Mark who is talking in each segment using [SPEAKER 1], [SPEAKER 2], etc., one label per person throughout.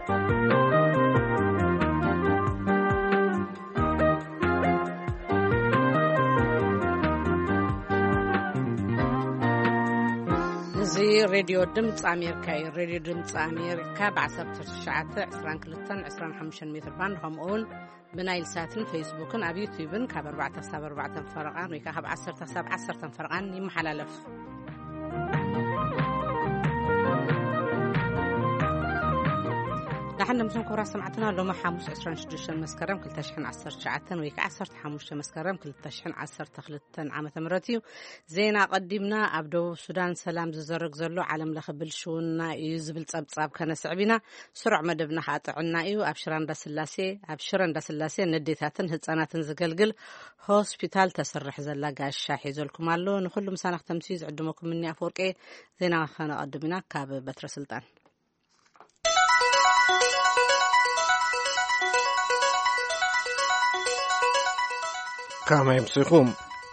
[SPEAKER 1] راديو دمص أمريكا راديو دمص أمريكا بعصر تشعات 22-25 متر باند همون بنايل ساتن فيسبوكن أبي يوتيوبن كبر 4 فرقان ويكهب 10 فرقان يمحللف نحن مسون كورا سمعتنا لما حاموس 26 مسكرم كل تشحن 10 شعاتن ويك 10 حاموس مسكرم كل تشحن 10 تخلتن عام تمرتيو زينا قدمنا أبدو السودان سلام زرق زلو عالم لخبل شونا يزبل صبصاب كان سعبنا سرع مدبنا قاطعنا ايو ابشران داسلاسي نديتاتن هصاناتن زغلغل هوسبيتال تسرح زلا غاشا حيزلكم الله نخلو مسانخ تمسيز عدمكم مني افورقي زينا خنا قدمنا كاب بتر سلطان
[SPEAKER 2] كما يمسيخوم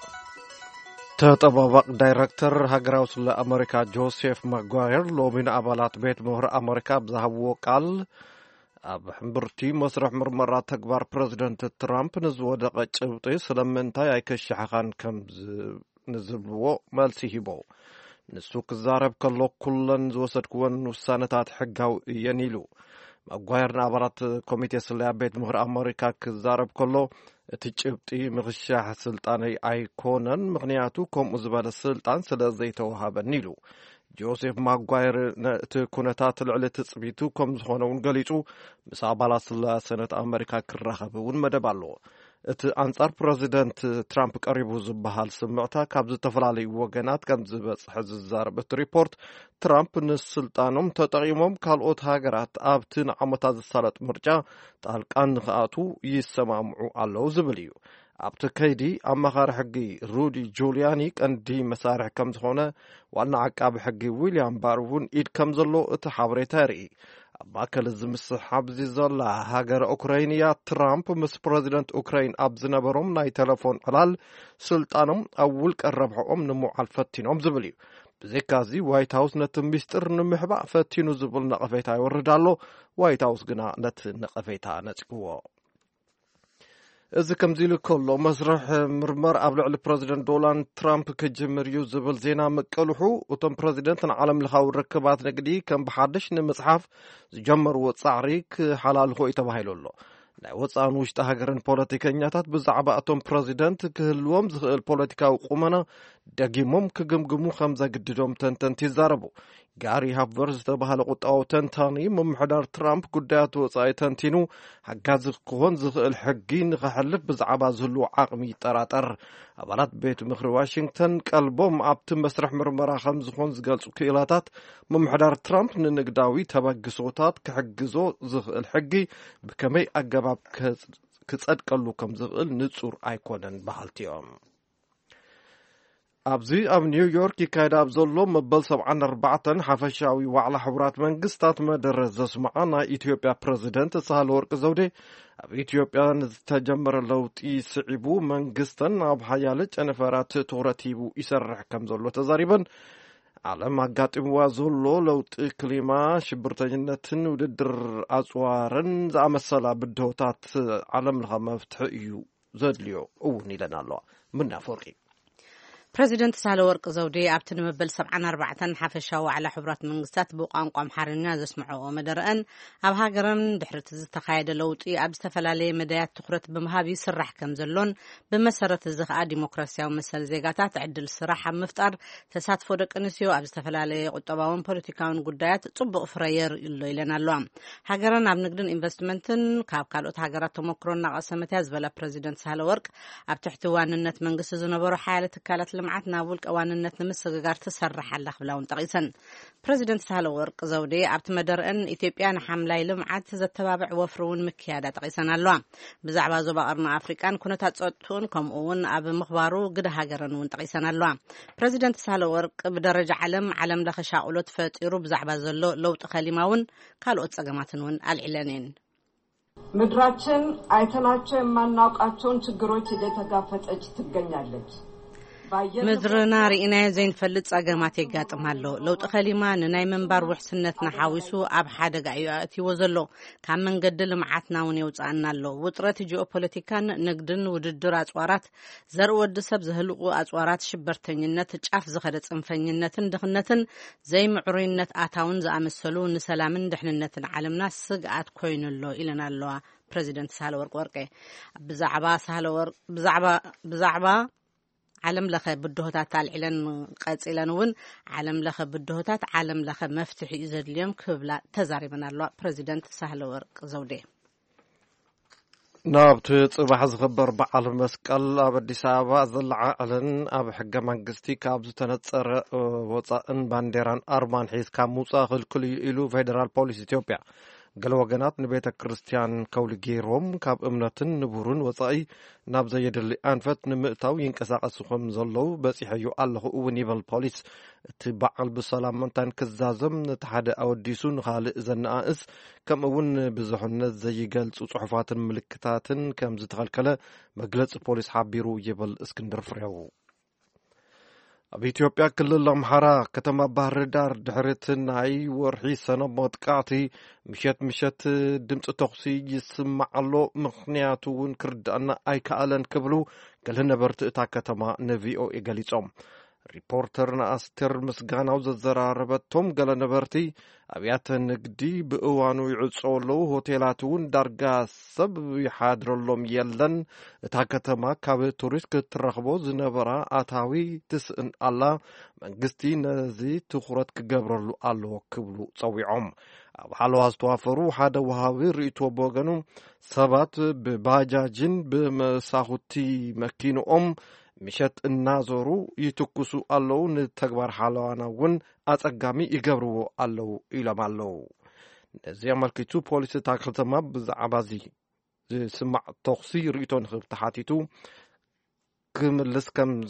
[SPEAKER 2] تطبق دايركتور هاجراوس لأمريكا جوزيف ماغواير لو من أبالات بيت مهر أمريكا بزهو قال أبحمبرتي مسرح مرمرات تكبار بريزيدنت ترامب نزو دقا چبطي سلمنتا يكشحخان كم نزبلو مالسيهبو نسوك الزارب كاللو كلن زوسد كوان وسانتات حقاو ينيلو ماغواير نابرات كوميتي سليا بيت مهر أمريكا كزارب كاللو تجبتي مغشاح سلطاني ايكونن مغنياتو كوم ازبال السلطان سلازيتو هابنيلو جوزيف ماغواير تكونتات العلي تصبيتو كوم زخونون قليتو مسابالا سنة أمريكا كراخبون مدبالو انصار بريزيدنت ترامب قريبو زبحال سمعتا كابز تفلالي وغنات كم زبصح ززاربت ريبورت ترامب نسلطانهم تطقيمهم كالوت هاغرات ابتن عمتا زسالت مرجا طالقان خاتو يسمعوا الله زبليو ابت كيدي امخار حقي رودي جولياني كندي مسارح كم زخونه وانا عقاب حقي ويليام بارون ايد كم زلو اتحابريتا ري باكل زمسحاب زي زلا هاجر اوكرانيا ترامب مس بريزيدنت اوكراين ابزنبرهم ناي تليفون قلال سلطانهم اول قربهم نمو الفتينهم زبليو بزيكازي وايت هاوس نتمستر نمحبا فتينو زبل نقفيتا يوردالو وايت هاوس غنا نت نقفيتا نصقو إذا كم زيلو كله مسرح مرمر قبل على بريزيدنت دونالد ترامب كجمر يوزبل زينا مقلحو وتم بريزيدنت العالم لخاو ركبات نقدي كم بحدش نمصحف جمر وصعريك حلال هو يتباهيلو ናይ ወፃን ውሽጣ ሃገርን ፖለቲከኛታት ብዛዕባ እቶም ፕሬዚደንት ክህልዎም ዝኽእል ፖለቲካዊ ቁመና ደጊሞም ክግምግሙ ከም ዘግድዶም ተንተንቲ ይዛረቡ ጋሪ ሃቨር ዝተባሃለ ቁጣው ተንታኒ ምምሕዳር ትራምፕ ጉዳያት ወፃኢ ተንቲኑ ሓጋዝ ክኾን ዝኽእል ሕጊ ንኽሕልፍ ብዛዕባ ዝህሉ ዓቕሚ ይጠራጠር ኣባላት ቤት ምክሪ ዋሽንግተን ቀልቦም ኣብቲ መስርሕ ምርመራ ከም ዝኾን ዝገልጹ ክእላታት ምምሕዳር ትራምፕ ንንግዳዊ ተበግሶታት ክሕግዞ ዝኽእል ሕጊ ብከመይ ኣገባብ ክጸድቀሉ ከም ዝኽእል ንጹር ኣይኮነን በሃልቲኦም أبزي أب نيويورك يكاد أبزلو مبل 74 حفشاوي وعلى حبرات منقستات مدرز معنا إثيوبيا بريزيدنت سهلورك زودي أب إثيوبيا تجمر اللوتي سعبو منقستن أب حيالج أنفرات تورتيبو يسرح كم زلو تزاريبا على ما قاتم وازلو لوت كلمة شبرتجنة وددر أزوارن زعم السلا بدوتات عالم لها مفتحيو زدليو أوني لنا الله منا فورقي
[SPEAKER 1] بريزيدنت سالورق زودي ابتن مبل 74 حفشاو على حبرات منقستات بقانقا محرنا زسمعوا مدرئن اب هاجرن دحرت زتخايد لوطي اب استفلالي مدايات تخرت بمهاب يسرح كم زلون بمسرت الزخاء ديمقراسياو مسل زيغاتات عدل سراح مفتار تساتفو دقنسيو اب استفلالي قطباون بوليتيكاون غدايات صبق فرير يلو يلنالو هاجرن اب نقدن انفستمنتن كاب كالوت هاجرات تمكرنا قسمت يزبل بريزيدنت سالورق اب تحت واننت منقس زنبرو حاله كالت معتنا ولك أواننت نمسجار تسرح على خبلاون تقيسن بريزيدنت سالورق زودي عبت مدرن إثيوبيا حملة لمعت زتبابع وفرون مكيادة تقيسن اللوام بزعبا زبقرنا أفريقان كنا تتصوتون كم أون أب مخبارو قد هاجرنون تقيسن اللوام بريزيدنت سالورق بدرجة علم لخشاؤلت فتيرو بزعبا زلو لو تخليماون قالوا تسقماتنون العلانين
[SPEAKER 3] مدراتشن አይተናቸው የማናውቃቸውን ችግሮች እየተጋፈጠች ትገኛለች
[SPEAKER 1] ምድርና ርኢና ዘይንፈልጥ ጸገማት ይጋጥማሉ ለውጥ ኸሊማ ንናይ መንባር ውሕስነትና ሓዊሱ ኣብ ሓደጋ እዩ ኣእትይዎ ዘሎ ካብ መንገዲ ልምዓትና እውን የውፃእና ኣሎ ውጥረት ጂኦፖለቲካን ንግድን ውድድር ኣጽዋራት ዘርኢ ወዲ ሰብ ዝህልቁ ኣጽዋራት ሽበርተኝነት ጫፍ ዝኸደ ጽንፈኝነትን ድኽነትን ዘይምዕሩይነት ኣታውን ዝኣመሰሉ ንሰላምን ድሕንነትን ዓለምና ስግኣት ኮይኑሎ ኢለና ኣለዋ ፕሬዚደንት ሳህለወርቅ ወርቄ ብዛዕባ ዓለም ለኸ ብድሆታት ኣልዒለን ቀጺለን እውን ዓለም ለኸ ብድሆታት ዓለም ለኸ መፍትሒ እዩ ዘድልዮም ክብላ ተዛሪበና ኣለዋ ፕሬዚደንት ሳህለወርቅ ዘውዴ
[SPEAKER 2] ናብቲ ጽባሕ ዝኽበር በዓል መስቀል ኣብ ኣዲስ ኣበባ ዘለዓዕለን ኣብ ሕገ መንግስቲ ካብ ዝተነጸረ ወጻእን ባንዴራን ኣርማን ሒዝካ ምውፃእ ክልክል እዩ ኢሉ ፌደራል ፖሊስ ኢትዮጵያ ገለ ወገናት ንቤተ ክርስቲያን ከውሊ ገይሮም ካብ እምነትን ንቡርን ወጻኢ ናብ ዘየድሊ ኣንፈት ንምእታው ይንቀሳቐሱ ከም ዘለዉ በፂሐዩ ኣለኹ እውን ይብል ፖሊስ እቲ በዓል ብሰላም ምንታን ክዛዘም ነቲ ሓደ ኣወዲሱ ንኻልእ ዘነኣእስ ከምኡ እውን ብዙሕነት ዘይገልጹ ጽሑፋትን ምልክታትን ከም ዝተኸልከለ መግለፂ ፖሊስ ሓቢሩ ይብል እስክንድር ፍሬው ኣብ ኢትዮጵያ ክልል ኣምሓራ ከተማ ባህር ዳር ድሕሪት ናይ ወርሒ ሰነድ መጥቃዕቲ ምሸት ድምፂ ተኹሲ ይስማዕ ኣሎ ምኽንያቱ እውን ክርዳእና ኣይከኣለን ክብሉ ገለ ነበርቲ እታ ከተማ ንቪኦኤ ገሊፆም ሪፖርተርና ኣስቴር ምስጋናው ዘዘራረበቶም ገለ ነበርቲ ኣብያተ ንግዲ ብእዋኑ ይዕፀው ኣለዉ ሆቴላት እውን ዳርጋ ሰብ ይሓድረሎም የለን እታ ከተማ ካብ ቱሪስት ክትረኽቦ ዝነበራ ኣታዊ ትስእን ኣላ መንግስቲ ነዚ ትኹረት ክገብረሉ ኣለዎ ክብሉ ፀዊዖም ኣብ ሓለዋ ዝተዋፈሩ ሓደ ወሃቢ ርእይቶ በወገኑ ሰባት ብባጃጅን ብመሳኹቲ መኪንኦም ምሸት እናዞሩ ይትኩሱ ኣለዉ ንተግባር ሓለዋና እውን ኣጸጋሚ ይገብርዎ ኣለዉ ኢሎም ኣለዉ ነዚ ኣመልኪቱ ፖሊስ እታ ከተማ ብዛዕባ እዚ ዝስማዕ ተኽሲ ርእይቶ ንኽብ ተሓቲቱ ክምልስ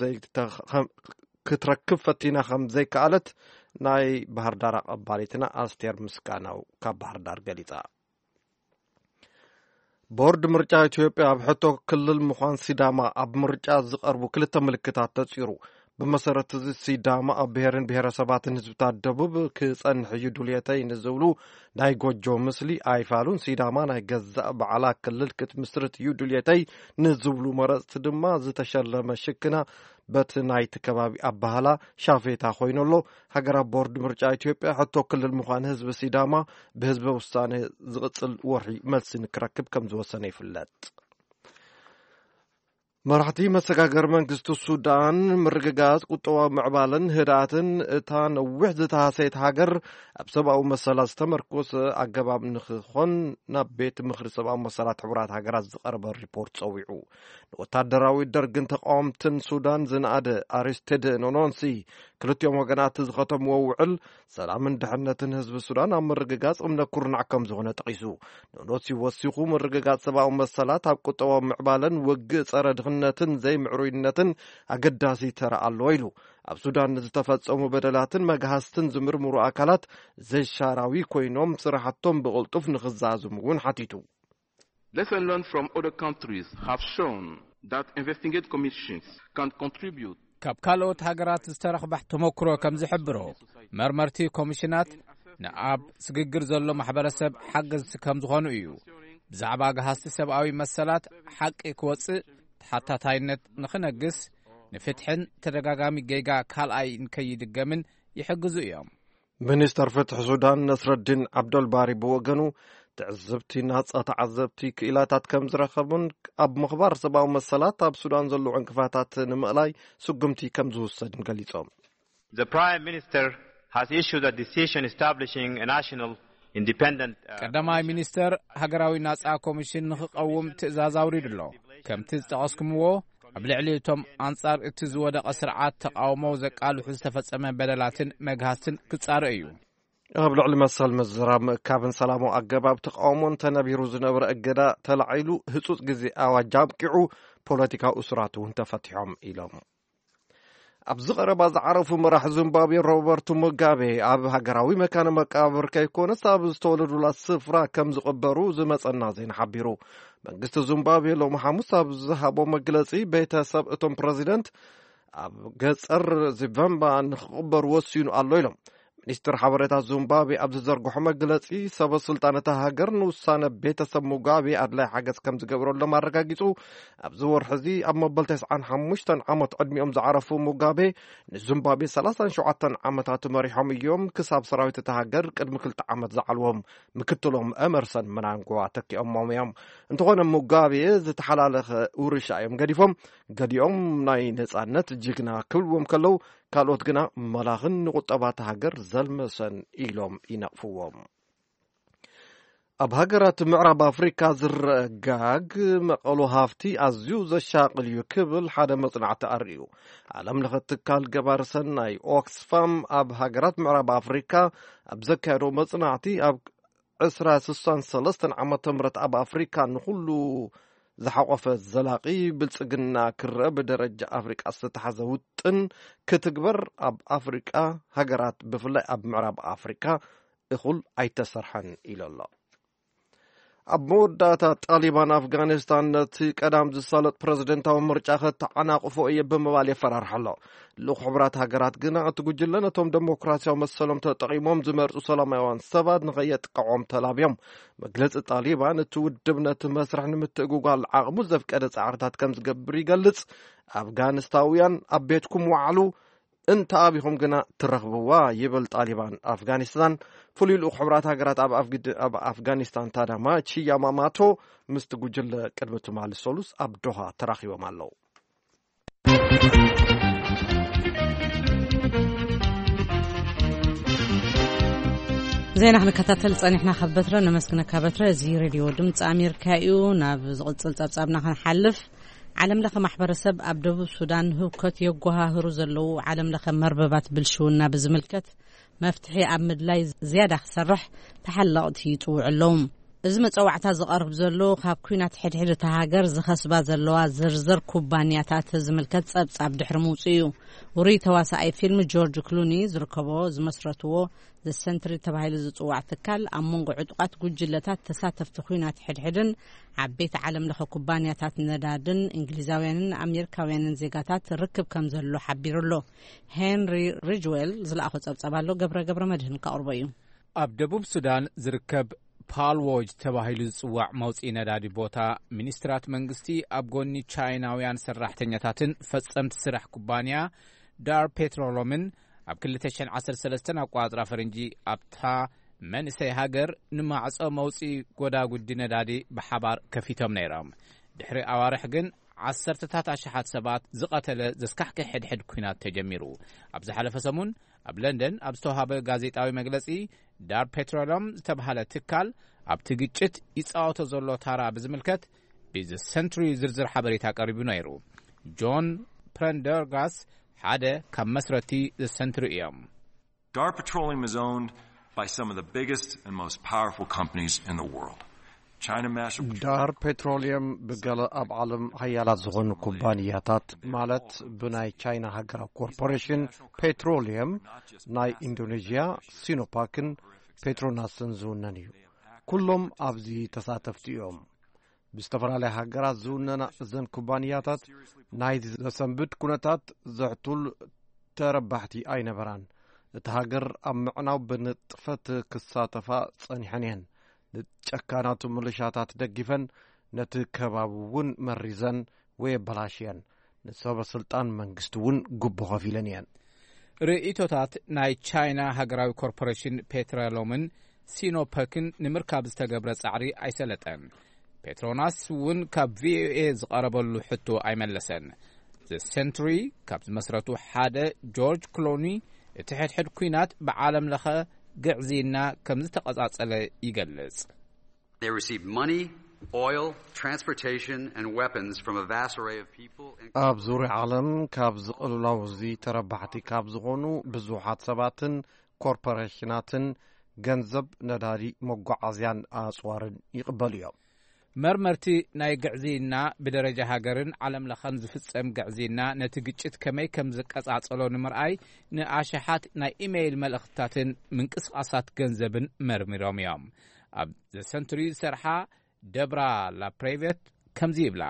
[SPEAKER 2] ክትረክብ ፈቲና ከም ዘይከኣለት ናይ ባህር ዳር ኣቐባሊትና ኣስቴር ምስጋናው ካብ ባህር ዳር ገሊጻ ቦርድ ምርጫ ኢትዮጵያ ኣብ ሕቶ ክልል ምዃን ሲዳማ ኣብ ምርጫ ዝቐርቡ ክልተ ምልክታት ተፂሩ ብመሰረት እዚ ሲዳማ ኣብ ብሔርን ብሔረሰባትን ህዝብታት ደቡብ ክጸንሕ እዩ ድልየተይ ንዝብሉ ናይ ጎጆ ምስሊ ኣይፋሉን ሲዳማ ናይ ገዛእ በዓላ ክልል ክትምስርት እዩ ድልየተይ ንዝብሉ መረፅቲ ድማ ዝተሸለመ ሽክና በቲ ናይቲ ከባቢ ኣባህላ ሻፌታ ኮይኑሎ ሃገራዊ ቦርድ ምርጫ ኢትዮጵያ ሕቶ ክልል ምዃን ህዝቢ ሲዳማ ብህዝቢ ውሳነ ዝቕፅል ወርሒ መልሲ ንክረክብ ከም ዝወሰነ ይፍለጥ መራሕቲ መሰጋገር መንግስቲ ሱዳን ምርግጋጽ ቁጠባዊ ምዕባልን ህድኣትን እታ ነዊሕ ዝተሃሰየት ሃገር ኣብ ሰብኣዊ መሰላት ዝተመርኮሰ ኣገባብ ንክኾን ናብ ቤት ምክሪ ሰብኣዊ መሰላት ሕቡራት ሃገራት ዝቐረበ ሪፖርት ፀዊዑ ንወታደራዊ ደርግን ተቃወምትን ሱዳን ዝነኣደ ኣሪስቲድ ኖኖንሲ ክልቲኦም ወገናት ዝኸተምዎ ውዕል ሰላምን ድሕነትን ህዝቢ ሱዳን ኣብ ምርግጋጽ እምነት ኩርናዕ ከም ዝኾነ ጠቂሱ ኖኖንሲ ወሲኹ ምርግጋጽ ሰብኣዊ መሰላት ኣብ ቁጠባዊ ምዕባልን ውግእ ጸረ ድኽነትን ዘይምዕሩይነትን ኣገዳሲ ተራ ኣለዎ ኢሉ ኣብ ሱዳን ዝተፈጸሙ በደላትን መግሃስትን ዝምርምሩ ኣካላት ዘይሻራዊ ኮይኖም ስራሕቶም ብቕልጡፍ ንኽዛዝሙ እውን ሓቲቱ
[SPEAKER 3] Lessons learned from other countries have shown that investigative commissions can contribute
[SPEAKER 4] ካብ ካልኦት ሃገራት ዝተረኽባሕ ተመክሮ ከም ዝሕብሮ መርመርቲ ኮሚሽናት ንኣብ ስግግር ዘሎ ማሕበረሰብ ሓገዝ ከም ዝኾኑ እዩ ብዛዕባ ገሃስቲ ሰብኣዊ መሰላት ሓቂ ክወፅእ ተሓታታይነት ንኽነግስ ንፍትሕን ተደጋጋሚ ጌጋ ካልኣይ ንከይድገምን ይሕግዙ እዮም
[SPEAKER 2] ሚኒስተር ፍትሒ ሱዳን ነስረዲን ዓብደልባሪ ብወገኑ ትዕዘብቲ ናጻ ተዓዘብቲ ክኢላታት ከም ዝረኸቡን ኣብ ምኽባር ሰብኣዊ መሰላት ኣብ ሱዳን ዘለዉ ዕንቅፋታት ንምእላይ ስጉምቲ ከም ዝውሰድን ገሊፆም
[SPEAKER 5] The Prime Minister has issued a decision establishing a national independent
[SPEAKER 4] ቀዳማይ ሚኒስተር ሃገራዊ ናጻ ኮሚሽን ንኽቐውም ትእዛዝ ኣውሪዱ ኣሎ ከምቲ ዝጠቐስኩምዎ ኣብ ልዕሊ እቶም ኣንጻር እቲ ዝወደቐ ስርዓት ተቃውሞ ዘቃልሑ ዝተፈጸመ በደላትን መግሃስትን ክጻረእ እዩ
[SPEAKER 2] ኣብ ልዕሊ መሰል ምዝራብ ምእካብን ሰላማዊ ኣገባብ ተቃውሞን ተነቢሩ ዝነበረ እገዳ ተላዒሉ ህፁፅ ግዜ ኣዋጅ ኣብቂዑ ፖለቲካዊ እስራት እውን ተፈቲሖም ኢሎም ኣብዚ ቀረባ ዝዓረፉ መራሒ ዚምባብዌ ሮበርት ሙጋቤ ኣብ ሃገራዊ መካነ መቃብር ከይኮነስ ኣብ ዝተወለዱላ ስፍራ ከም ዝቕበሩ ዝመፀና ዜና ሓቢሩ መንግስቲ ዚምባብዌ ሎሚ ሓሙስ ኣብ ዝሃቦ መግለፂ ቤተሰብ እቶም ፕረዚደንት ኣብ ገጸር ዚምባብዌ ንኽቕበር ወሲኑ ኣሎ ኢሎም ሚኒስትር ሓበሬታት ዚምባብዌ ኣብ ዝዘርግሖ መግለጺ ሰበስልጣናት ሃገር ንውሳነ ቤተሰብ ሙጋቤ ኣድላይ ሓገዝ ከም ዝገብረሎም ኣረጋጊጹ ኣብዚ ወርሒ እዚ ኣብ መበል 95 ዓመት ዕድሚኦም ዝዓረፉ ሙጋቤ ንዚምባብዌ 37 ዓመታት መሪሖም እዮም ክሳብ ሰራዊት እታ ሃገር ቅድሚ 2 ዓመት ዝዓልዎም ምክትሎም ኤመርሰን ምናንጓ ተኪኦም እዮም እንተኾነ ሙጋቤ ዝተሓላለኸ ውርሻ እዮም ገዲፎም ገዲኦም ናይ ነጻነት ጅግና ክብልዎም ከለው ካልኦት ግና መላኽን ንቁጠባት ሃገር ዘልመሰን ኢሎም ይነቕፍዎም ኣብ ሃገራት ምዕራብ ኣፍሪካ ዝረጋግ መቐሎ ሃፍቲ ኣዝዩ ዘሻቅል እዩ ክብል ሓደ መጽናዕቲ ኣርእዩ ዓለም ለኸ ትካል ገባሪ ሰናይ ኦክስፋም ኣብ ሃገራት ምዕራብ ኣፍሪካ ኣብ ዘካየዶ መጽናዕቲ ኣብ 2063 ዓመተ ምህረት ኣብ ኣፍሪካ ንኹሉ ዝሓቆፈ ዘላቂ ብልጽግና ክረአ ብደረጃ ኣፍሪቃ ዝተሓዘ ውጥን ክትግበር ኣብ ኣፍሪቃ ሃገራት ብፍላይ ኣብ ምዕራብ ኣፍሪካ እኹል ኣይተሰርሐን ኢሉ ኣሎ ኣብ መወዳእታ ጣሊባን ኣፍጋኒስታን ነቲ ቀዳም ዝሳለጥ ፕረዚደንታዊ ምርጫ ከተዓናቅፎ እየ ብምባል የፈራርሐ ኣሎ ልኡኽ ሕብራት ሃገራት ግና እቲ ጉጅለ ነቶም ዴሞክራሲያዊ መሰሎም ተጠቂሞም ዝመርፁ ሰላማውያን ሰባት ንኸየጥቀዖም ተላብዮም መግለፂ ጣሊባን እቲ ውድብ ነቲ መስርሕ ንምትእግጓል ዓቕሙ ዘፍቀደ ፃዕርታት ከም ዝገብር ይገልጽ ኣፍጋኒስታውያን ኣብ ቤትኩም ዋዕሉ እንተኣቢኹም ግና ትረኽብዋ ይብል ጣሊባን ኣፍጋኒስታን ፍሉይ ልኡኽ ሕብራት ሃገራት ኣብ ኣፍጋኒስታን ታዳማ ቺያማማቶ ምስቲ ጉጅለ ቅድሚ ትማሊ ሰሉስ ኣብ ዶሃ ተራኺቦም ኣለዉ
[SPEAKER 1] ዜና ክንከታተል ጸኒሕና ከበትረ ነመስግነካ በትረ እዚ ሬድዮ ድምፂ ኣሜሪካ እዩ ናብ ዝቕጽል ጸብጻብና ክንሓልፍ ዓለም ለኸ ማሕበረሰብ ኣብ ደቡብ ሱዳን ህውከት የጓሃህሩ ዘለዉ ዓለም ለኸ መርበባት ብልሽውና ብዝምልከት መፍትሒ ኣብ ምድላይ ዝያዳ ክሰርሕ ተሓለቕቲ ይጽውዑ ኣለዉ እዚ መፀዋዕታ ዝቐርብ ዘሎ ካብ ኩናት ሕድሕድ እታ ሃገር ዝኸስባ ዘለዋ ዝርዝር ኩባንያታት ዝምልከት ጸብጻብ ድሕሪ ምውፅኡ እዩ ውሩይ ተዋሳኣይ ፊልም ጆርጅ ክሉኒ ዝርከቦ ዝመስረትዎ ዘሰንትሪ ተባሂሉ ዝጽዋዕ ትካል ኣብ መንጎ ዕጡቃት ጉጅለታት ተሳተፍቲ ኩናት ሕድሕድን ዓበይቲ ዓለም ለኸ ኩባንያታት ነዳድን እንግሊዛውያንን ኣሜሪካውያንን ዜጋታት ርክብ ከም ዘሎ ሓቢሩ ኣሎ ሄንሪ ሪጅዌል ዝለኣኾ ጸብጻብ ኣሎ ገብረ መድህን ካቕርቦ እዩ
[SPEAKER 4] ኣብ ደቡብ ሱዳን ዝርከብ ፓልዎጅ ተባሂሉ ዝጽዋዕ መውፅኢ ነዳዲ ቦታ ሚኒስትራት መንግስቲ ኣብ ጎኒ ቻይናውያን ሰራሕተኛታትን ፈጸምቲ ስራሕ ኩባንያ ዳር ፔትሮሎምን ኣብ 2013 ኣቋጽራ ፈረንጂ ኣብታ መንእሰይ ሃገር ንማዕጾ መውፅኢ ጎዳጉዲ ነዳዲ ብሓባር ከፊቶም ነይሮም ድሕሪ ኣዋርሕ ግን ዓሰርተታት ኣሽሓት ሰባት ዝቐተለ ዘስካሕክሕ ሕድሕድ ኩናት ተጀሚሩ ኣብ ዝሓለፈ ሰሙን ኣብ ለንደን ኣብ ዝተዋሃበ ጋዜጣዊ መግለጺ ዳር ፔትሮሎም ዝተባሃለ ትካል ኣብቲ ግጭት ይጻወቶ ዘሎ ታራ ብዝምልከት ብዘ ሰንትሪ ዝርዝር ሓበሬታ ቀሪቡ ነይሩ ጆን ፕረንደርጋስ ሓደ ካብ መስረቲ ዘ ሰንትሪ እዮም
[SPEAKER 6] Dar Petroleum is owned by some of the biggest and most powerful companies in the world.
[SPEAKER 2] ዳር ፔትሮሊየም ብገለ ኣብ ዓለም ሃያላት ዝኾኑ ኩባንያታት ማለት ብናይ ቻይና ሃገራዊ ኮርፖሬሽን ፔትሮሊየም ናይ ኢንዶኔዥያ ሲኖፓክን ፔትሮናስን ዝውነን እዩ ኩሎም ኣብዚ ተሳተፍቲ እዮም ብዝተፈላለየ ሃገራት ዝውነና እዘን ኩባንያታት ናይ ዘሰንብድ ኩነታት ዘሕቱል ተረባሕቲ ኣይነበራን እቲ ሃገር ኣብ ምዕናው ብንጥፈት ክሳተፋ ጸኒሐን እየን ንጨካናቱ ምልሻታት ደግፈን ነቲ ከባቢ እውን መሪዘን ወይ በላሽየን ንሰበ ስልጣን መንግስቲ እውን ጉቦ ከፊለን እየን ርእይቶታት ናይ ቻይና ሃገራዊ ኮርፖሬሽን ፔትሮሎምን ሲኖፐክን ንምርካብ ዝተገብረ ጻዕሪ ኣይሰለጠን ፔትሮናስ እውን ካብ ቪኦኤ ዝቐረበሉ ሕቶ ኣይመለሰን ዘ ሴንትሪ ካብ ዝመስረቱ ሓደ ጆርጅ ክሎኒ እቲ ሕድሕድ ኩናት ብዓለም ለኸ ግዕዚና ከም ዝተቐጻጸለ ይገልጽ
[SPEAKER 7] They received money, oil, transportation and weapons from a vast array of people
[SPEAKER 2] ኣብ ዙርያ ዓለም ካብ ዝቕልላው እዚ ተረባሕቲ ካብ ዝኾኑ ብዙሓት ሰባትን ኮርፖሬሽናትን ገንዘብ ነዳዲ መጓዓዝያን ኣጽዋርን ይቕበሉ እዮም
[SPEAKER 4] መርመርቲ ናይ ግዕዚና ብደረጃ ሃገርን ዓለም ለኸን ዝፍጸም ግዕዚና ነቲ ግጭት ከመይ ከም ዝቀጻጸሎ ንምርኣይ ንኣሽሓት ናይ ኢሜይል መልእኽትታትን ምንቅስቓሳት ገንዘብን መርሚሮም እዮም ኣብ ዘ ሰንትሪ ዝሰርሓ ደብራ ላፕሬቬት ከምዚ ይብላ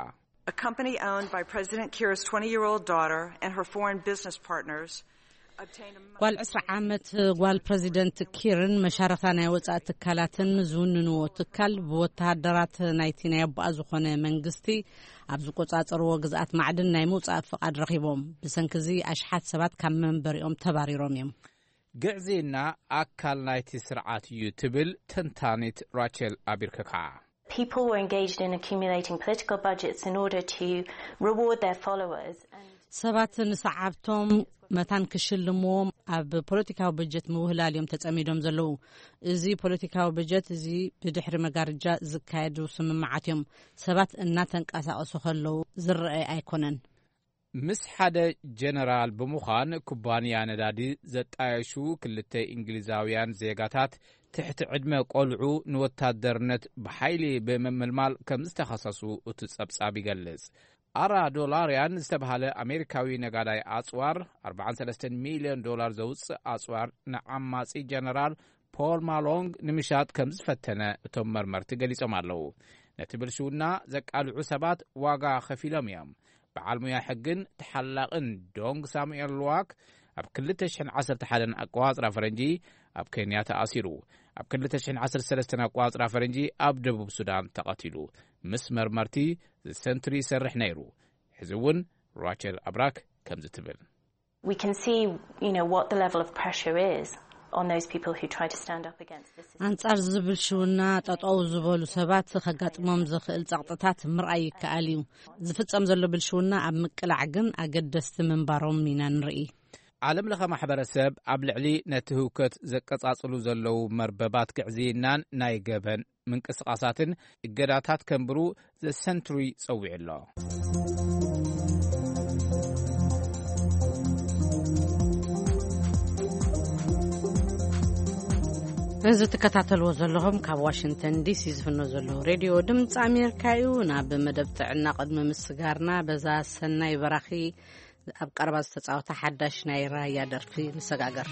[SPEAKER 8] a company owned by President Kiir's 20-year-old daughter and her foreign business partners
[SPEAKER 1] ጓል 20 ዓመት ጓል ፕሬዚደንት ኪርን መሻረታ ናይ ወጻኢ ትካላትን ዝውንንዎ ትካል ብወተሃደራት ናይቲ ናይ አባኣ ዝኾነ መንግስቲ ኣብ ዝቆጻጸርዎ ግዝኣት ማዕድን ናይ ምውጻእ ፍቃድ ረኺቦም ብሰንኪ እዚ ኣሽሓት ሰባት ካብ መንበሪኦም ተባሪሮም እዮም
[SPEAKER 4] ግዕዜና ኣካል ናይቲ ስርዓት እዩ ትብል ተንታኒት ራቸል ኣቢርከካ
[SPEAKER 9] People were engaged in accumulating political budgets in order to reward their followers.
[SPEAKER 1] ሰባት ንሰዓብቶም መታን ክሽልምዎም ኣብ ፖለቲካዊ በጀት ምውህላልዮም ተጸሚዶም ዘለው እዚ ፖለቲካዊ በጀት እዚ ብድሕሪ መጋርጃ ዝካየዱ ስምምዓት እዮም ሰባት እናተንቀሳቀሱ ከለው ዝረኣይ ኣይኮነን ምስ ሓደ ጀነራል ብምዃን ኩባንያ ነዳዲ ዘጣየሹ ክልተ እንግሊዛውያን ዜጋታት ትሕቲ ዕድመ ቆልዑ ንወታደርነት ብሓይሊ በመመልማል ከም ዝተኸሰሱ እቲ ጸብጻብ ይገልጽ $4 ዝተባሃለ ኣሜሪካዊ ነጋዳይ ኣጽዋር $43 ሚልዮን ዘውፅእ ኣጽዋር ንዓማጺ ጀነራል ፖል ማሎንግ ንምሻጥ ከም ዝፈተነ እቶም መርመርቲ ገሊጾም ኣለው ነቲ ብልሽውና ዘቃልዑ ሰባት ዋጋ ከፊሎም እዮም በዓል ሙያ ሕግን ተሓላቕን ዶንግ ሳሙኤል ሉዋክ ኣብ 2011 ኣቋጽራ ፈረንጂ ኣብ ኬንያ ተኣሲሩ ኣብ 2013 ኣቋጽራ ፈረንጂ ኣብ ደቡብ ሱዳን ተቐቲሉ ምስ መርመርቲ ሰንትሪ ሰርሕ ነይሩ ሕዝውን ራቸል አብራክ ከም ዝትብል
[SPEAKER 9] We can see what the level of pressure is on those people who try to stand up against this
[SPEAKER 1] አንጻር ዝብልሽውና ጠጠው ዝበሉ ሰባት ከጋጥሞም ዝኽእል ጸቅጥታት ምርኣይ ይከኣል እዩ ዝፍጸም ዘሎ ብልሽውና ኣብ ምቅላዕ ግን ኣገደስቲ ምንባሮም ኢና ንርኢ
[SPEAKER 4] ዓለም ለኸ ማሕበረሰብ ኣብ ልዕሊ ነቲ ህውከት ዘቀጻጽሉ ዘለው መርበባት ግዕዜናን ናይ ገበን ምንቅስቃሳትን እገዳታት ከንብሩ ዘሰንትሪ ጸዊዕሎ
[SPEAKER 1] እዚ ተከታተልዎ ዘለኹም ካብ ዋሽንግተን ዲሲ ዝፍኖ ዘሎ ሬድዮ ድምፂ ኣሜሪካ እዩ ናብ መደብ ጥዕና ቅድሚ ምስጋርና በዛ ሰናይ በራኺ ኣብ ቀረባ ዝተጻወተ ሓዳሽ ናይ ራያ ደርፊ ንሰጋገር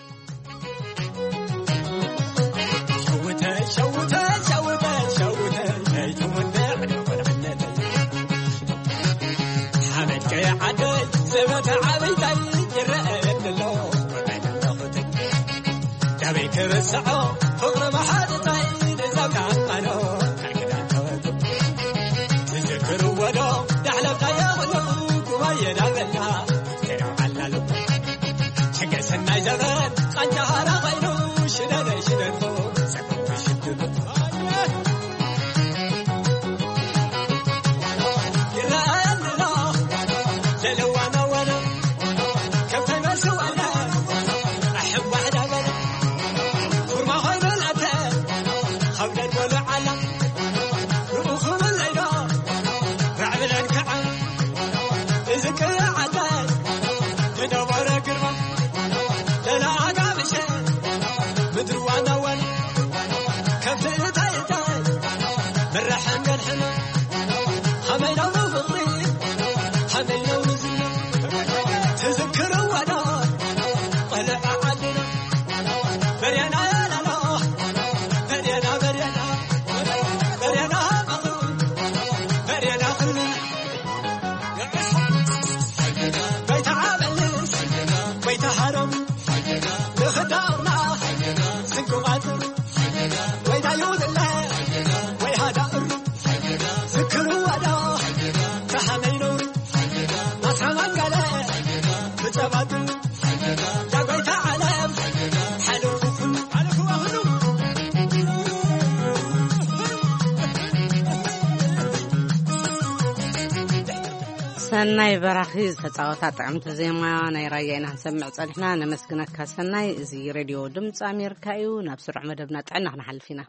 [SPEAKER 1] ሰናይ በራኺ ዝተጻወታ ጥዕምቲ ዜማ ናይ ራያ ኢና ንሰምዕ ጸኒሕና ነመስግነካ ሰናይ እዚ ሬድዮ ድምፂ ኣሜሪካ እዩ ናብ ስሩዕ መደብና ጥዕና ክንሓልፍ ኢና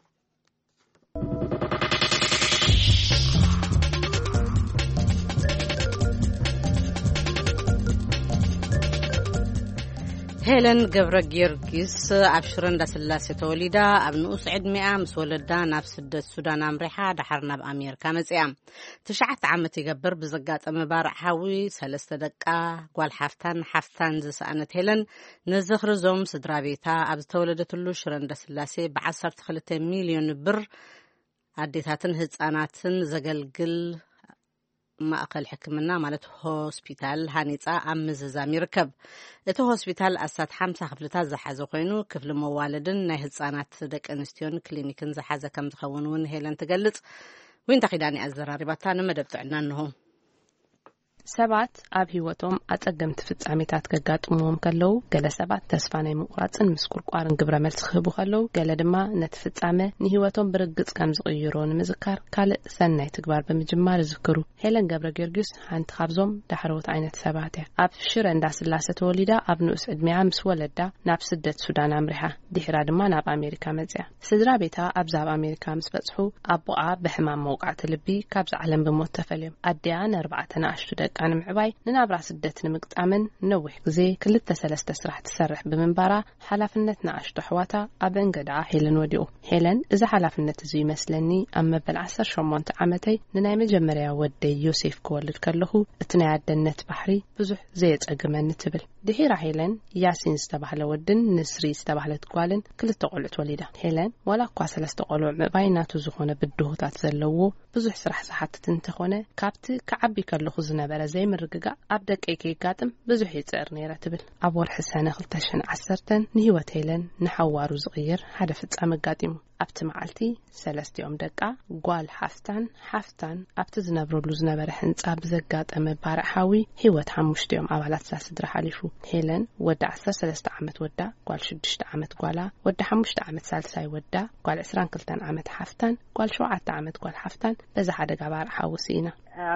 [SPEAKER 1] ሄለን ገብረ ጊዮርጊስ ኣብ ሽረ እንዳስላሴ ተወሊዳ ኣብ ንኡስ ዕድሚኣ ምስ ወለዳ ናብ ስደት ሱዳን ኣምሪሓ ድሓር ናብ ኣሜሪካ መጽያ 9 ዓመት ይገብር ብዘጋጠመ ባርዓዊ 3 ደቃ ጓል ሓፍታን ዝሰኣነት ሄለን ንዝኽሪ ዞም ስድራ ቤታ ኣብ ዝተወለደትሉ ሽረ እንዳስላሴ ብ12 ሚልዮን ብር ኣዴታትን ህፃናትን ዘገልግል ማእከል ሕክምና ማለት ሆስፒታል ሃኒፃ ኣብ ምዝዛም ይርከብ። እቲ ሆስፒታል ኣሳት 50 ክፍልታት ዝሓዘ ኮይኑ ክፍሊ መዋለድን ናይ ህፃናት ደቂ ኣንስትዮን ክሊኒክን ዝሓዘ ከም ዝኸውን እውን ሄለን ትገልጽ። ወይንታ ኺዳኒ ኣዘራሪባታ ንመደብ ጥዕና እንሆ
[SPEAKER 10] ሰባት ኣብ ህይወቶም ኣጸገምቲ ፍጻሜታት ከጋጥምዎም ከለው ገለ ሰባት ተስፋ ናይ ምቁራጽን ምስቁርቋርን ግብረ መልስ ክህቡ ከለው ገለ ድማ ነቲ ፍጻሜ ንህይወቶም ብርግጽ ከም ዝቕይሮ ንምዝካር ካልእ ሰናይ ትግባር ብምጅማር ይዝክሩ። ሄለን ገብረ ጊዮርጊስ ሓንቲ ካብዞም ዳሕሮት ዓይነት ሰባት እያ። ኣብ ሽረ እንዳስላሴ ተወሊዳ ኣብ ንኡስ ዕድሜያ ምስ ወለዳ ናብ ስደት ሱዳን ኣምሪሓ ድሕራ ድማ ናብ ኣሜሪካ መጽያ። ስድራ ቤታ ኣብ ዛብ ኣሜሪካ ምስ በጽሑ ኣቦኣ ብሕማም መውቃዕቲ ልቢ ካብ ዝዓለም ብሞት ተፈልዮም ኣድያ ን4 ኣሽቱ ቃን ምዕባይ ንናብራ ስደት ንምቅጣምን ነዊሕ ግዜ 2-3 ስራሕ ትሰርሕ ብምንባራ ሓላፍነት ንኣሽቱ ኣሕዋታ ኣብ እንገዳ ሄለን ወዲኡ። ሄለን እዚ ሓላፍነት እዚ ይመስለኒ ኣብ መበል 18 ዓመተይ ንናይ መጀመርያ ወደይ ዮሴፍ ክወልድ ከለኹ እቲ ናይ ኣደነት ባሕሪ ብዙሕ ዘየጸግመኒ ትብል። ድሒራ ሄለን ያሲን ዝተባህለ ወድን ንስሪ ዝተባህለት ጓልን 2 ቆልዑት ወሊዳ። ሄለን ዋላ እኳ 3 ቆልዑ ምዕባይ ናቱ ዝኾነ ብድሆታት ዘለዎ ብዙሕ ስራሕ ዝሓትት እንተኾነ ካብቲ ከዓቢ ከለኹ ዝነበረ ዘይምርግጋ ኣብ ደቀይ ከይጋጥም ብዙሕ ይጽዕር ነይራ ትብል። ኣብ ወርሒ ሰነ 2010 ንህይወት ሄለን ንሓዋሩ ዝቕይር ሓደ ፍጻመ ኣጋጢሙ። ኣብቲ መዓልቲ 3 ደቃ ጓል ሓፍታን ኣብቲ ዝነብረሉ ዝነበረ ህንጻ ብዘጋጠመ ባርሓዊ ህይወት 5 ኣባላት ስድራ ሓሊፉ። ሄለን ወዲ 13 ዓመት ወዳ ጓል 6 ዓመት ጓላ ወዲ 5 ዓመት ሳልሳይ ወዳ ጓል 22 ዓመት ሓፍታን ጓል 7 ዓመት ጓል ሓፍታን በዛ ሓደጋ ባርሓዊ ሲኢና።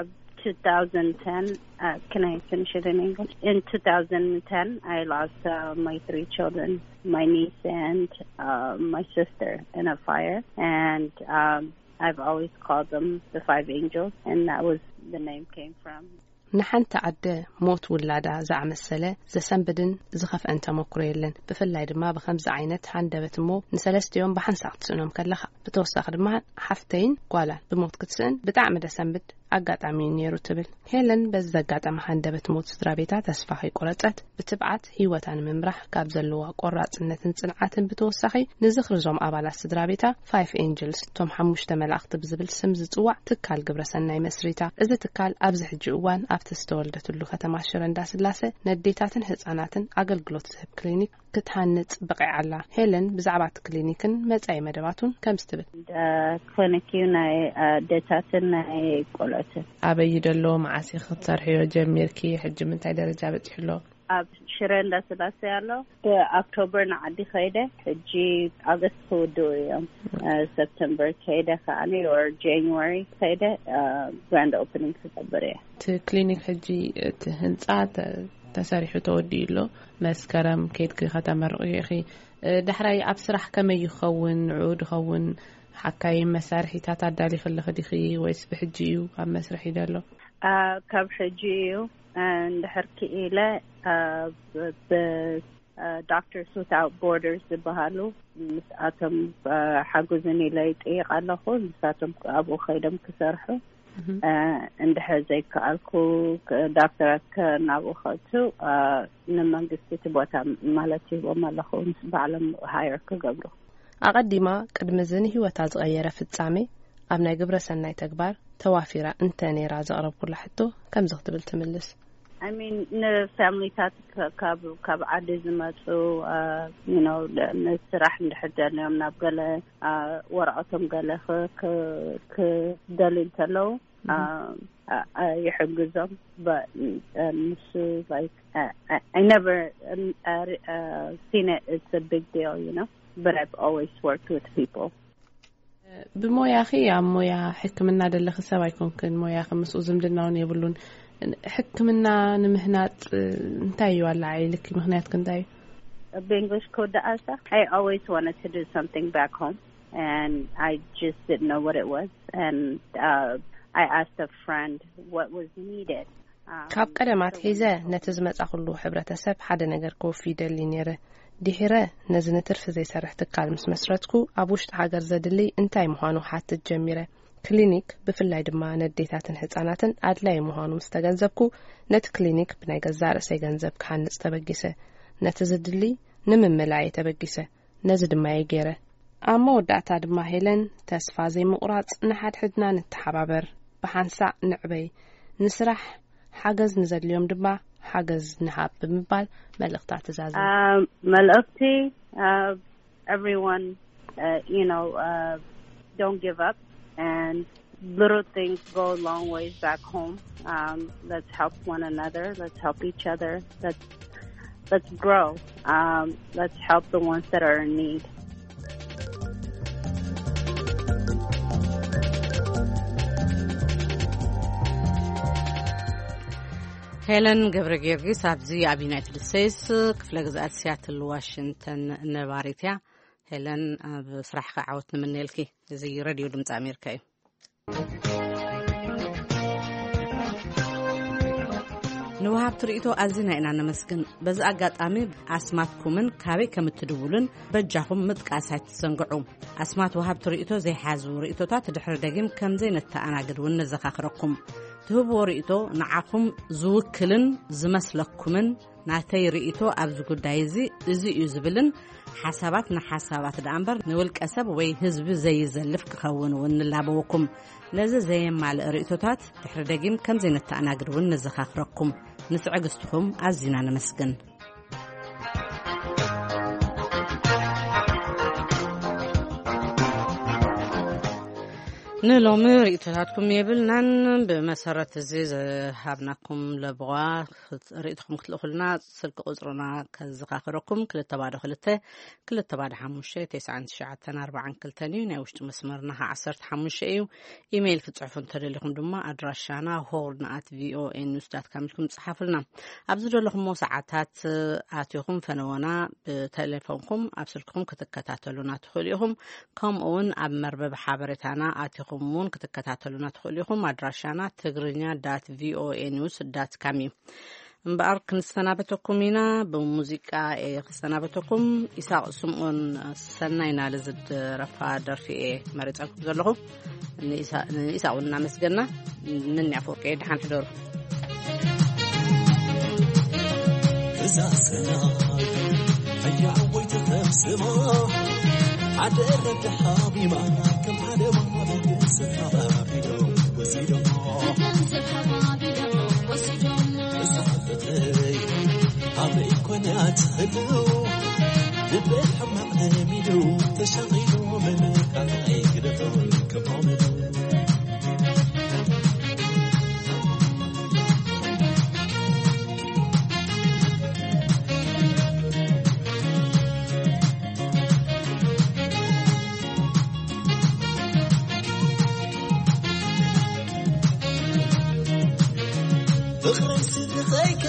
[SPEAKER 11] 2010, can I finish it in English? In 2010, I lost my 3 children, my niece and my sister in a fire. And I've always called them the 5 angels, and that was the name came from.
[SPEAKER 10] ንሓንቲ ዓደ ሞት ውላዳ ዝዓመሰለ ዘሰንብድን ዝኸፍአን ተመክሮ የለን። ብፍላይ ድማ ብከምዚ ዓይነት ሃንደበት እሞ ንሰለስቲኦም ብሓንሳቕ ትስእኖም ከለኻ ብተወሳኺ ድማ ሓፍተይን ጓላን ብሞት ክትስእን ብጣዕሚ ደሰንብድ ኣጋጣሚ ነይሩ ትብል። ሄለን በዚ ዘጋጠመ ሃንደበት ሞት ስድራ ቤታ ተስፋ ከይቆረጸት ብትብዓት ህይወታ ንምምራሕ ካብ ዘለዋ ቆራጽነትን ጽንዓትን ብተወሳኺ ንዝኽርዞም ኣባላት ስድራ ቤታ 5 ኤንጀልስ ቶም 5 መላእኽቲ ብዝብል ስም ዝጽዋዕ ትካል ግብረ ሰናይ መስሪታ። እዚ ትካል ኣብዚ ሕጂ እዋን ኣብቲ ዝተወልደትሉ ከተማ ሽረ እንዳስላሴ ነዴታትን ህፃናትን ኣገልግሎት ዝህብ ክሊኒክ ክትሃንጽ በቂዓላ። ሄለን ብዛዕባ እቲ ክሊኒክን መጻኢ መደባቱን ከም ስትብል
[SPEAKER 11] ክሊኒክ ናይ ደታትን ናይ ቆልዑትን
[SPEAKER 10] ኣበይ ደሎ ማዓሲ ክትሰርሕዮ ጀሚርኪ ሕጂ ምንታይ ደረጃ በጽሕሎ?
[SPEAKER 11] ኣብ ሽረ እንዳስላሴ ያሎ ብኦክቶበር ንዓዲ ኸይደ ሕጂ ኣገስት ክውድኡ እዮም። ሰፕተምበር ከይደ ከዓኒ or January ከይደ grand opening ክገብር እያ። እቲ
[SPEAKER 10] ክሊኒክ ሕጂ እቲ ህንጻ ተሰሪሑ ተወዲኡሎ መስከረም ከይድኪ ከተመርቑ ኢኺ ድሕራይ ኣብ ስራሕ ከመይ ይኸውን? ንዑድ ይኸውን? ሓካይ መሳርሒታት ኣዳሊኽልኽ ዲኺ ወይስ ብሕጂ እዩ ኣብ መስርሕ ይደሎ?
[SPEAKER 11] ካብ ሕጂ እዩ እንድሕር ክኢለ Doctors Without Borders ዝበሃሉ ምስኣቶም ሓጉዝኒ ኢለ ይጥይቕ ኣለኹ። ንሳቶም ኣብኡ ኸይዶም ክሰርሑ እንድሕር ዘይከኣልኩ ዳክተራት ከናብኡ ኸእቱ ንመንግስቲ እቲ ቦታ ማለት ይቦም ኣለኹ ምስ ባዕሎም ሃየር ክገብሩ።
[SPEAKER 10] ኣቐዲማ ቅድሚ ዝን ህይወታ ዝቐየረ ፍጻሜ ኣብ ናይ ግብረ ሰናይ ተግባር ተዋፊራ እንተ ነይራ ዘቕረብኩላ ሕቶ ከምዚ ክትብል ትምልስ።
[SPEAKER 11] I mean, ንፋሚሊታት ካብ ዓዲ ዝመጹ ንስራሕ እንድሕደልዮም ናብ ገለ ወረቐቶም ገለ ክደልዩ እንተለው ይሕግዞም። But like I never seen it. It's a big deal, you know. But I've always worked with people.
[SPEAKER 10] ብሞያኺ ኣብ ሞያ ሕክምና ደለኺ ሰብ ኣይኮንክን። ሞያኺ ምስኡ ዝምድናውን የብሉን። ሕክምና ንምህናጥ እንታይ እዩ ኣላ ዓይልክ ምኽንያት ክንታይ?
[SPEAKER 11] በእንግሊሽ ኮዳኣሳ I always wanted to do something back home and I just didn't know what it was and I asked a friend what was needed.
[SPEAKER 10] ካብ ቀደማት ሒዘ ነቲ ዝመጻኹሉ ሕብረተሰብ ሓደ ነገር ኮፊ ደሊ ነይረ። ድሕረ ነዚ ንትርፊ ዘይሰርሕ ትካል ምስ መስረትኩ ኣብ ውሽጢ ሃገር ዘድሊ እንታይ ምዃኑ ሓትት ጀሚረ። ክሊኒክ ብፍላይ ድማ ነዴታትን ህፃናትን ኣድላይ ምዃኑ ምስ ተገንዘብኩ ነቲ ክሊኒክ ብናይ ገዛ ርእሰይ ገንዘብ ክሃንጽ ተበጊሰ። ነቲ ዝድሊ ንምምላእ ተበጊሰ። ነዚ ድማ ይገረ። ኣብ መወዳእታ ድማ ሄለን ተስፋ ዘይምቁራጽ ንሓድሕድና ንተሓባበር ብሓንሳእ ንዕበይ نسرح حجز نزل اليوم دبا حجز نحب بمبال ملقطع تزازل
[SPEAKER 11] ملقتي everyone don't give up and little things go a long ways back home. Let's help one another. Let's help each other. Let's grow. Let's help the ones that are in need.
[SPEAKER 1] هيلن جبرجيرجي سابزي أبي يونايتد ستيتس كفلة جزءات سياتل واشنطن نباريتيا هيلن بصراحة عاوتنا من نيلكي زي راديو دمت أمريكا نوهاب تريتو أزينا إنا نمسكن بز أقاطامي أسماتكمن كابي كمتدولن بجاهم متقاسات تسنقعو أسمات وهاب تريتو زي حازو ريتو تات دحر دقيم كم زي نتأناقد ونزخاخركم تهبو ريتو نعاكم زوكلن زمسلكمن ناتي ريتو أبزو قدايزي إزي يزبلن حسابات نحسابات دعنبر نولك أسب وي هزب زي زلف كخون ونلابوكم لذا زي مع الرئيتوتات دحر دقيم كم زي نتأناقد ونزخاخركم نسعقستهم أزينا نمسكن نلومي رئيتاتكم يبلنان بمسارة الزيز هابناكم لبغا رئيتكم كتلوخلنا سلك أزرنا كزقاقركم كل التبادة خلته كل التبادة حموشي 994 كلتاني ناوشت مسمرناها 10 حموشي إيميل في تعرفون تريلكم دما أدراشانا horn@voanews.com لكم تصحفلنا أبزر لكم موسعاتات آتيكم فنوانا بتليفونكم أبسلكم كتكتاتلونا تخليهم كم أون أبمربب حابرتانا آتيكم مون كتكتاتلونا تخليهم أدراشانا تغرينيا.voanews.com مبارك نستنابتكمينا بموسيقى نستنابتكم إساء سمعون سنينا لزد رفع درفي مريض أكبر زلغو إساء ونامسجنا ننعفو كيد حان حدور
[SPEAKER 12] إذا سنا هيا عويت تفسما عدرك حابي معك كم حدا ما بينسى حبابي وسيدو بينسى حبابي وسيدو عم يكون تخلو لبيت حمام أميلو تشغيلو من كاي قدرون كماملو تخرسي دخيك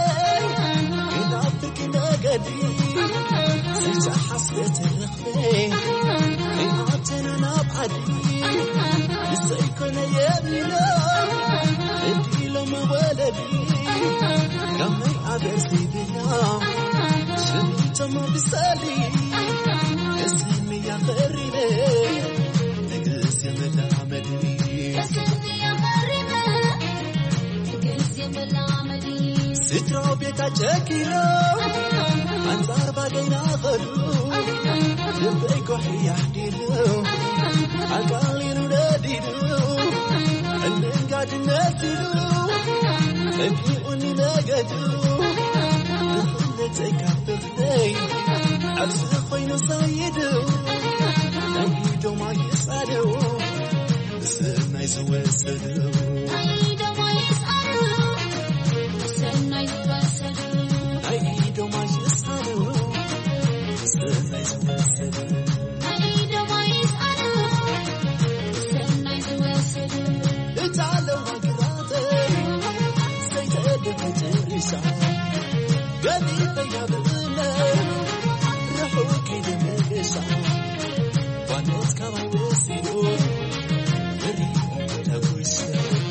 [SPEAKER 12] سيجا حسبت الرخبين إن عطنا نبعدي لسا يكون يبنينا إنتي لما ولدي قمي عبرسي بنا شميت ما بسالي اسمي يا خريبي نقص يا ملعملي اسمي يا خريبي نقص يا ملعملي سترو بيتا جاكيلو أنصار بعدين آخرو لبيكو حيحديلو عقالي نراديلو اللي قاعد ناتلو أبيئوني ناقدو نخلتك عبتغني عبس خوين صايدو أيدو ما يسألو بس ما يزوسدو أيدو ما يسألو بس ما يزوسدو أيدو ما يسألو بس ما يزوسدو أيدو ما يسألو بس ما يزوسدو تعالوا مقراطي سيتقلب ترسع قدي بيا بغنى رحوا كده مقشع وانوز كما وسيلو فريق تبوسع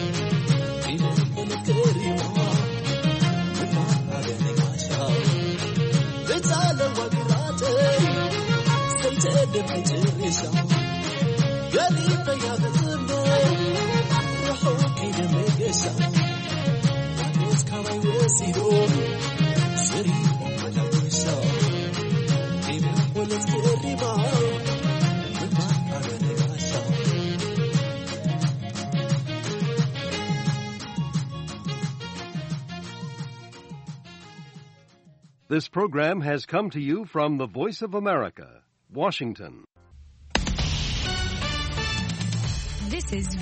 [SPEAKER 13] This program has come to you from the Voice of America, Washington.
[SPEAKER 14] This is